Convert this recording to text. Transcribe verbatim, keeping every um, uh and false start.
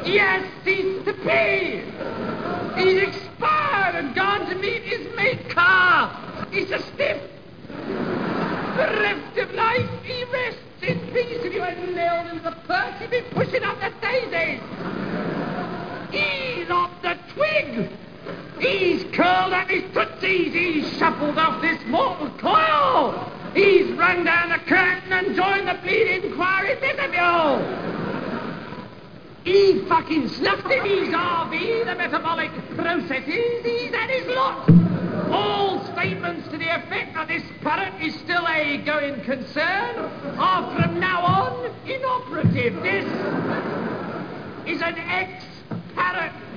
He has ceased to be. He's expired and gone to meet his maker. He's a stiff. Bereft of life, he rests in peace. If you had nailed him to the perch, he'd be pushing up the daisies. He's off the twig. He's curled up his tootsies. He's shuffled off this mortal coil. He's rung down the curtain and joined the bleeding inquiry vestibule. He fucking snuffed in his R V, the metabolic processes. He's at his lot. All statements to the effect that this parrot is still a going concern are from now on inoperative. This is an ex-parrot